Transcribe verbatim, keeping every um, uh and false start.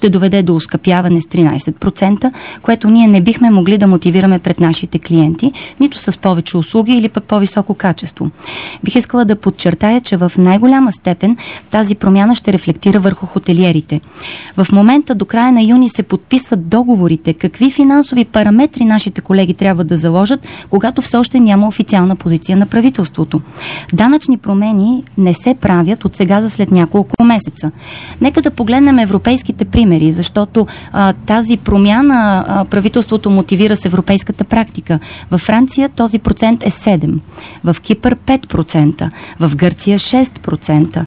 ще доведе до оскъпяване с тринайсет процента, което ние не бихме могли да мотивираме пред нашите клиенти, нито с повече услуги или пък по-високо качество. Бих искала да подчертая, че в най-голяма степен тази промяна ще рефлектира върху хотелиерите. В момента до края на юни се подписват договорите, какви финансови параметри нашите колеги трябва да заложат, когато все още няма официална позиция на правителството. Данъчни промени не се правят от сега за след няколко месеца. Нека да погледнем европейските примери, защото а, тази промяна а, правителството мотивира с европейската практика. Във Франция този процент е седем, в Кипър пет процента, в Гърция шест процента.